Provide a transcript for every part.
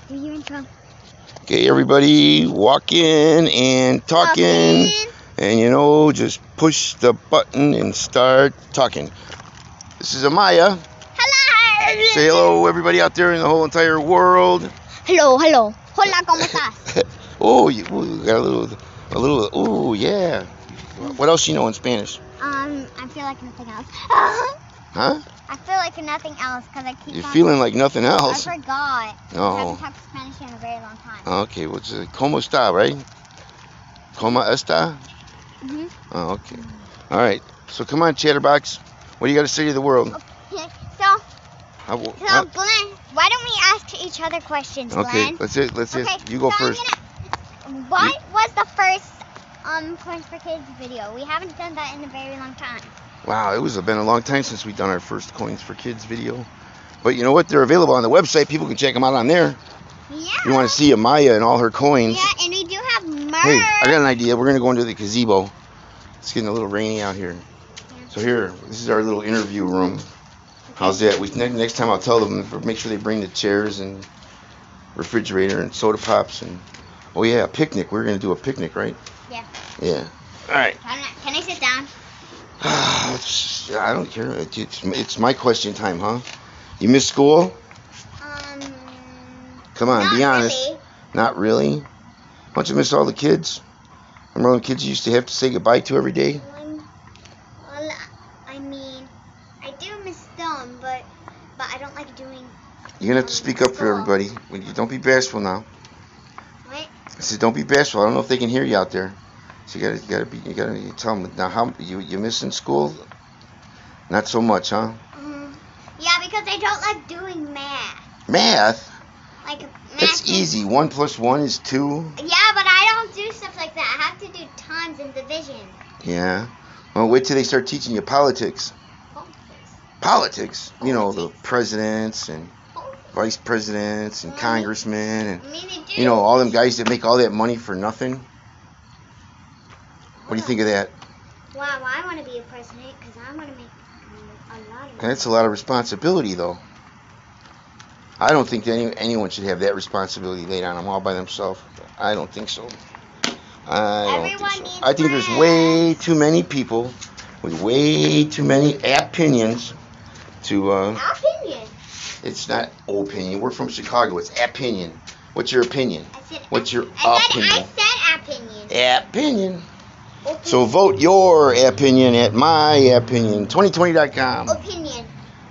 Do your intro. Okay, everybody, walking and talking, and just push the button and start talking. This is Amaya. Hello. Say hello, everybody out there in the whole entire world. Hello. Hola, ¿cómo estás? Oh, you got a little. Oh, yeah. What else you know in Spanish? I feel like nothing else. Huh? I feel like nothing else because I keep. You're feeling like nothing else. I forgot. Oh. I haven't talked Spanish in a very long time. Okay, what's it? ¿Cómo está, right? ¿Cómo está? Mhm. Oh, okay. All right. So come on, Chatterbox. What do you got to say to the world? Okay. Glenn, why don't we ask each other questions, Glenn? Okay, let's you go first. What was the first Coins for Kids video? We haven't done that in a very long time. Wow, it's been a long time since we've done our first Coins for Kids video. But you know what? They're available on the website. People can check them out on there. Yeah. You want to see Amaya and all her coins. Yeah, and we do have merch. Hey, I got an idea. We're going to go into the gazebo. It's getting a little rainy out here. Yeah. So here, this is our little interview room. How's that? Next time I'll tell them, make sure they bring the chairs and refrigerator and soda pops and, oh yeah, a picnic. We're going to do a picnic, right? Yeah. Yeah. All right. Can I sit down? I don't care. It's my question time, huh? You miss school? Come on, be honest. Really. Not really? Don't you miss all the kids? Remember all the kids you used to have to say goodbye to every day? Well, I mean, I do miss them, but I don't like doing. You're gonna have to speak up for everybody. Don't be bashful now. What? I said, don't be bashful. I don't know if they can hear you out there. So you gotta tell them now. How you missing school? Not so much, huh? Yeah, because I don't like doing math. Math? Like math. That's easy. 1 + 1 is 2. Yeah, but I don't do stuff like that. I have to do times and division. Yeah. Well, wait till they start teaching you politics. Politics? You know, the presidents and vice presidents and congressmen and, they do. all them guys that make all that money for nothing. What do you think of that? Wow, I want to be a president because I want to make a lot of money. That's a lot of responsibility, though. I don't think that anyone should have that responsibility laid on them all by themselves. I don't think so. I think there's way too many people with way too many opinions to... Opinion? It's not opinion. We're from Chicago. It's opinion. What's your opinion? What's your opinion? I said opinion. Opinion. So vote your opinion at myopinion2020.com. Opinion.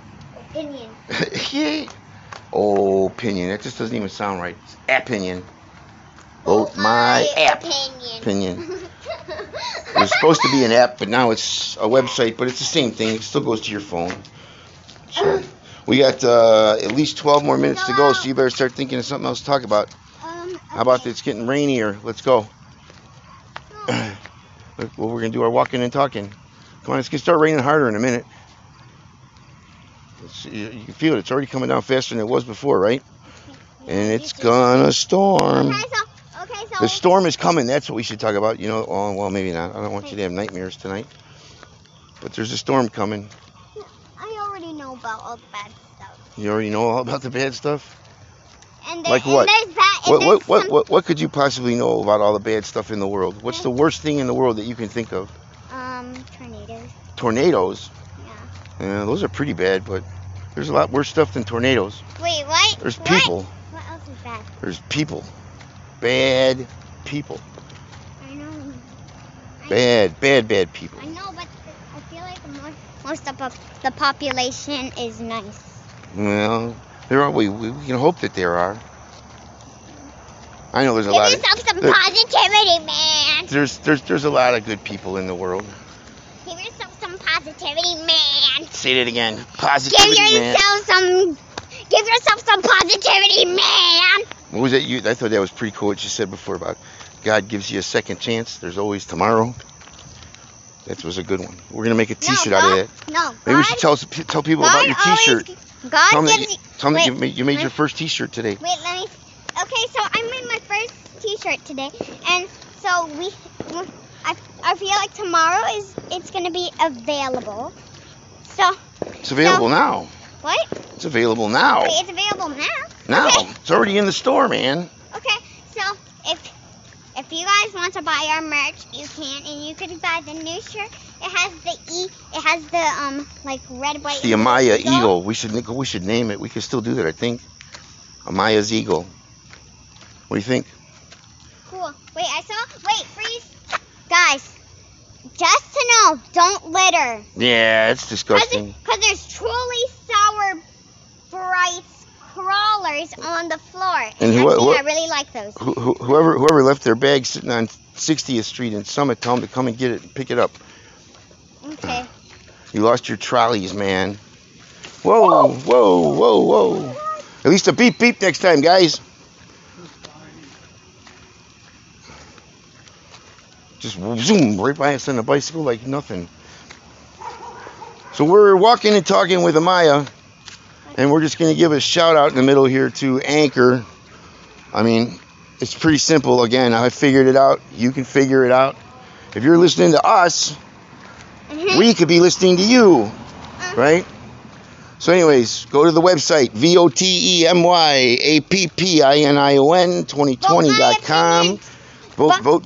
Yay. Opinion. That just doesn't even sound right. It's opinion. Vote my opinion. It was supposed to be an app, but now it's a website, but it's the same thing. It still goes to your phone. So we got at least 12 more minutes to go, so you better start thinking of something else to talk about. Okay. How about it's getting rainier? Let's go. Well, we're going to do our walking and talking. Come on, it's going to start raining harder in a minute. You can feel it. It's already coming down faster than it was before, right? And it's going to storm. Okay, so The storm is coming. That's what we should talk about. Oh, well, maybe not. I don't want you to have nightmares tonight. But there's a storm coming. I already know about all the bad stuff. You already know all about the bad stuff? And like what? And What could you possibly know about all the bad stuff in the world? What's the worst thing in the world that you can think of? Tornadoes. Tornadoes? Yeah. Yeah, those are pretty bad, but there's a lot worse stuff than tornadoes. Wait, what? There's people. What else is bad? There's people. Bad people. I know. Bad people. I know, but I feel like most of the population is nice. Well, there are. We can hope that there are. I know there's a lot. Give yourself some positivity, man. There's a lot of good people in the world. Give yourself some positivity, man. Say that again. Positivity, man. Give yourself some positivity, man. What was that? I thought that was pretty cool what you said before about God gives you a second chance. There's always tomorrow. That was a good one. We're gonna make a T-shirt out of that. No, maybe we should tell people about your T-shirt. Tell them you made your first T-shirt today. Wait, let me. Okay, so I made my first T-shirt today, and so I feel like tomorrow it's gonna be available. So it's available now. What? It's available now. Wait, it's available now? Now. Okay. It's already in the store, man. Okay, so if you guys want to buy our merch, you can, and you can buy the new shirt. It has the like red, white. It's the Amaya Eagle. We should name it. We can still do that, I think. Amaya's Eagle. What do you think? Cool. Wait, freeze, guys. Just to know, don't litter. Yeah, it's disgusting. Because there's truly sour, bright crawlers on the floor. And I really like those. Whoever left their bag sitting on 60th Street in Summit, tell them to come and get it and pick it up. Okay. You lost your trolleys, man. Whoa. At least a beep beep next time, guys. Just zoom right by us on a bicycle like nothing. So we're walking and talking with Amaya, and we're just going to give a shout out in the middle here to Anchor. I mean, it's pretty simple. Again, I figured it out. You can figure it out. If you're listening to us, we could be listening to you, right? So anyways, go to the website, VOTEMYAPPINION 2020.com. Vote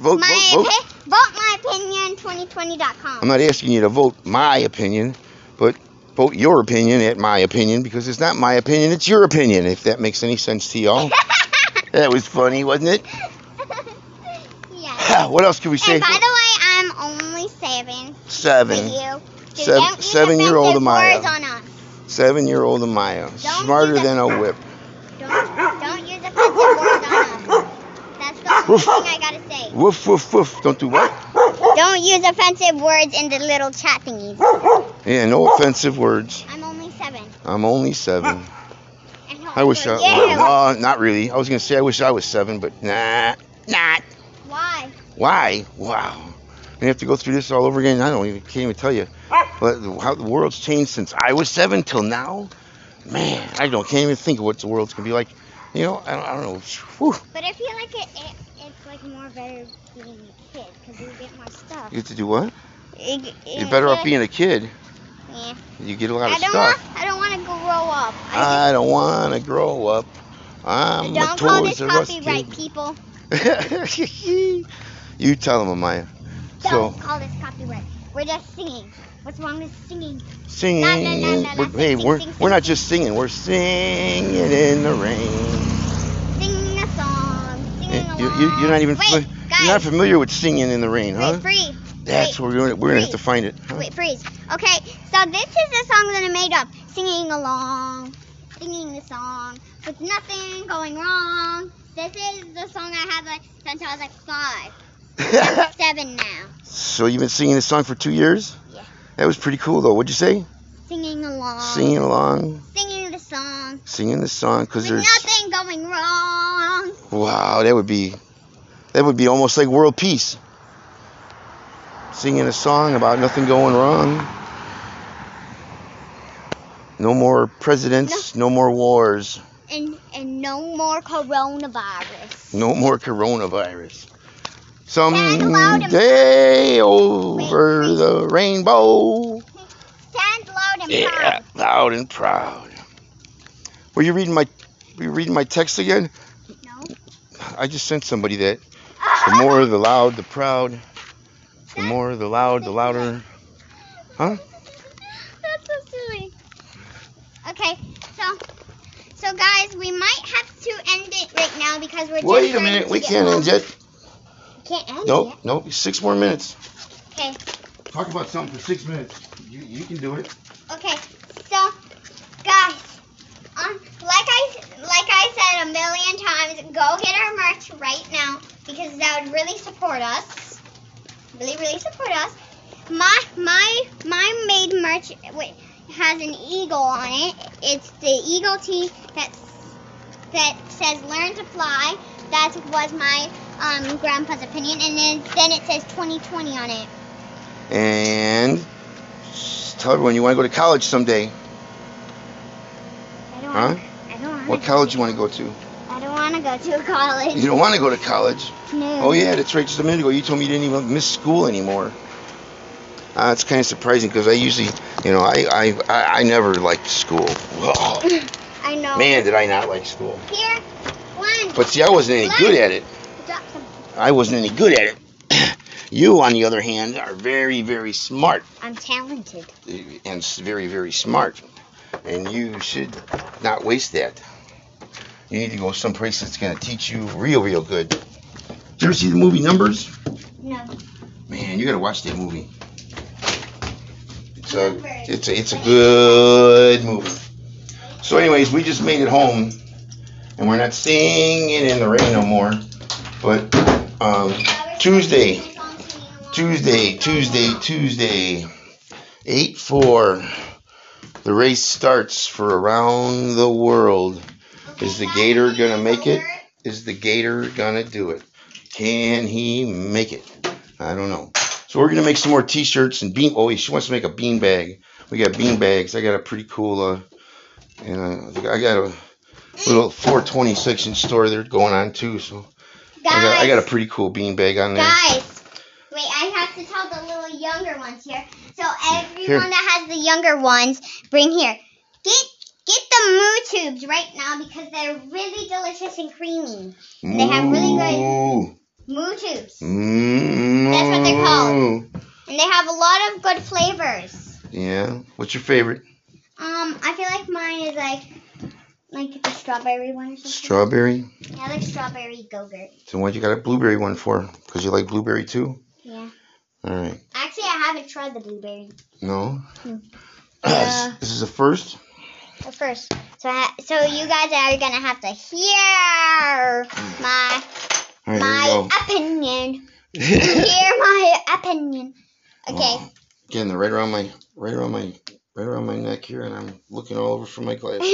myopinion2020.com. I'm not asking you to vote my opinion, but vote your opinion at my opinion, because it's not my opinion, it's your opinion, if that makes any sense to y'all. That was funny, wasn't it? Yeah. What else can we say? And by the way, I'm only 7. 7. So 7-year-old Amaya. 7-year-old Amaya. Don't Smarter than a whip. Don't use offensive words on us. That's the only thing I gotta say. Woof, woof, woof. Don't do what? Don't use offensive words in the little chat thingies. Yeah, no offensive words. I'm only 7. I'm only 7. I wish well, not really. I was going to say I wish I was 7, but not. Why? Why? Wow. We have to go through this all over again. Can't even tell you. But how the world's changed since I was 7 till now. Man, can't even think of what the world's going to be like. You know, I don't know. Whew. But I feel like it's like more better being a kid because you get more stuff. You get to do what? You're better off being a kid. Yeah. You get a lot of stuff. I don't want to grow up. I don't want to grow up. I'm a Don't call this Toys R Us copyright, kid. people. You tell them, Amaya. Don't call this copyright. We're just singing. What's wrong with singing? Singing. Hey, we're not just singing. We're singing in the rain. Singing a song. Singing along. You're not even. Wait, guys. You're not familiar with singing in the rain, huh? Wait, freeze. That's what we're gonna have to find it. Huh? Wait, freeze. Okay, so this is the song that I made up. Singing along, singing the song with nothing going wrong. This is the song I had since I was like 5. I'm 7 now. So you've been singing this song for 2 years? Yeah. That was pretty cool, though. What'd you say? Singing along. Singing along. Singing the song. Singing the song because with there's nothing going wrong. Wow, that would be almost like world peace. Singing a song about nothing going wrong. No more presidents, no more wars. And no more coronavirus. No more coronavirus. Someday over the rainbow. Stand loud and proud. Yeah, loud and proud. Were you reading my text again? No. I just sent somebody that. The more, the loud, the proud. The more, the loud, the louder. Huh? That's so silly. Okay, so guys, we might have to end it right now because we're just Wait a minute, we can't end yet. Can't end Nope, 6 more minutes. Okay. Talk about something for 6 minutes. You can do it. Okay, so guys, like I said a million times, go get our merch right now because that would really support us. Really support us. My made merch has an eagle on it. It's the eagle tee that says "Learn to Fly." That was my grandpa's opinion, and then it says 2020 on it. And tell everyone you want to go to college someday. I don't want. What college you want to go to? I don't want to go to college. You don't want to go to college? No. Oh yeah, that's right. Just a minute ago, you told me you didn't even miss school anymore. It's kind of surprising because I usually, I never liked school. I I know. Man, did I not like school. Here, one. But see, I wasn't any good at it. Drop some. I wasn't any good at it. You, on the other hand, are very, very smart. I'm talented. And very, very smart. And you should not waste that. You need to go someplace that's going to teach you real, real good. Did you ever see the movie Numbers? No. Man, you got to watch that movie. It's a good movie. So anyways, we just made it home. And we're not singing in the rain no more. But Tuesday. 8-4. The race starts for around the world. Is the Gator going to make it? Is the Gator going to do it? Can he make it? I don't know. So we're going to make some more t-shirts and she wants to make a bean bag. We got bean bags. I got a pretty cool, I got a little 420 section store there going on too. So I got a pretty cool bean bag on there. Guys, wait, I have to tell the little younger ones here. So everyone that has the younger ones, bring here. Get the Moo Tubes right now because they're really delicious and creamy. They have really good Moo Tubes. That's what they're called. And they have a lot of good flavors. Yeah. What's your favorite? I feel like mine is like the strawberry one or something. Strawberry? Yeah, I like strawberry Go-Gurt. So what you got a blueberry one for? Because you like blueberry too? Yeah. All right. Actually, I haven't tried the blueberry. No? This is a first? The first. So you guys are going to have to hear my opinion. Hear my opinion. Okay. Again, they're right around my neck here, and I'm looking all over for my glasses.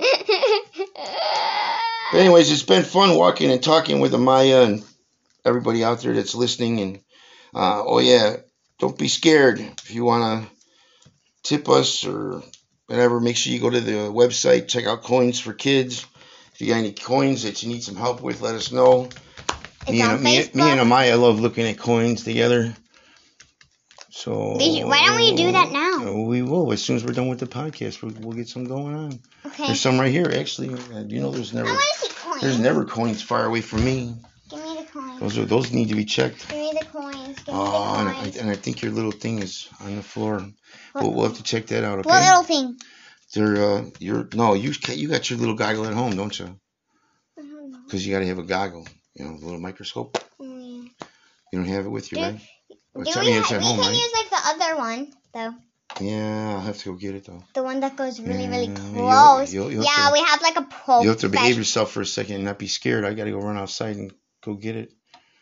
But anyways, it's been fun walking and talking with Amaya and everybody out there that's listening. And don't be scared. If you want to tip us or whatever, make sure you go to the website, check out Coins for Kids. If you got any coins that you need some help with, let us know. Me and Amaya love looking at coins together. So why don't we do that now? We will. As soon as we're done with the podcast, we'll get some going on. Okay. There's some right here, actually. There's never coins far away from me. Give me the coins. Those need to be checked. Give me the coins. Give me the coins. And I think your little thing is on the floor. We'll have to check that out. Okay. What little thing? You got your little goggle at home, don't you? I don't know. Because you got to have a goggle. The little microscope. Oh, yeah. You don't have it with you, right? We can use like the other one, though. Yeah, I'll have to go get it, though. The one that goes really, really close. We have like a probe. You have to behave yourself for a second and not be scared. I got to go run outside and go get it.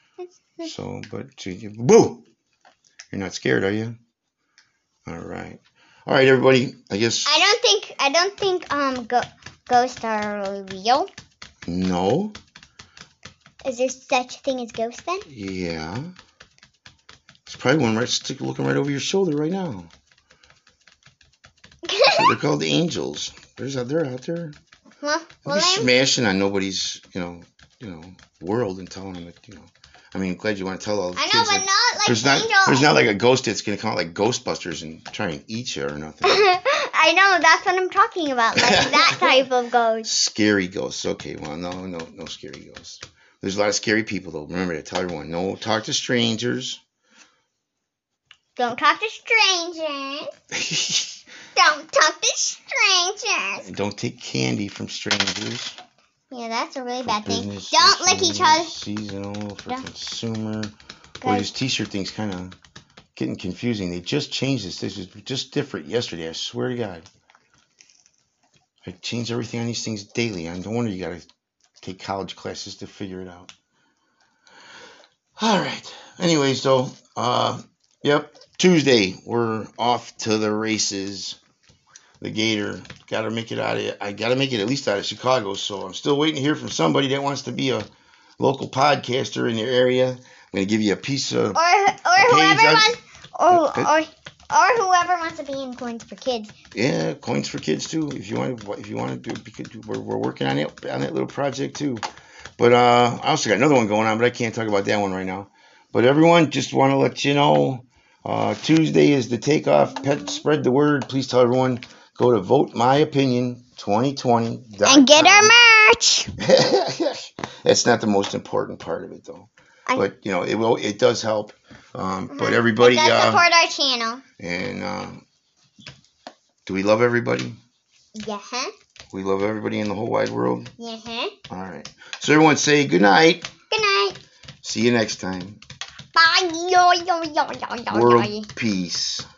Boo! You're not scared, are you? All right, everybody. I guess. I don't think ghosts are real. No. Is there such a thing as ghosts then? Yeah. There's probably one looking right over your shoulder right now. So they're called the angels. They're out there. Well, They're smashing on nobody's, world and telling them that, I mean, glad you want to tell all the kids. I know, but not like angels. There's not like a ghost that's going to come out like Ghostbusters and try and eat you or nothing. I know, that's what I'm talking about. Like that type of ghost. Scary ghosts. Okay, well, no scary ghosts. There's a lot of scary people, though. Remember to tell everyone, no talk to strangers. Don't talk to strangers. Don't talk to strangers. And don't take candy from strangers. Yeah, that's a really bad thing. Don't lick each other. Seasonal for consumer. Boy, this t-shirt thing's kind of getting confusing. They just changed this. This was just different yesterday. I swear to God. I change everything on these things daily. No wonder you got to take college classes to figure it out. All right. Anyways, though, Tuesday, we're off to the races. The Gator got to make it out of. I got to make it at least out of Chicago. So I'm still waiting to hear from somebody that wants to be a local podcaster in your area. I'm going to give you a piece of. Or whoever wants to be in Coins for Kids. Yeah, Coins for Kids too. If you want to do, we're working on that little project too. But I also got another one going on, but I can't talk about that one right now. But everyone, just want to let you know, Tuesday is the takeoff. Spread the word. Please tell everyone go to votemyopinion2020.com. And get our merch. That's not the most important part of it, though. But it does help. But everybody, it does support our channel. And do we love everybody? Yeah. We love everybody in the whole wide world. Yeah. All right. So everyone say good night. Good night. See you next time. Bye. World peace.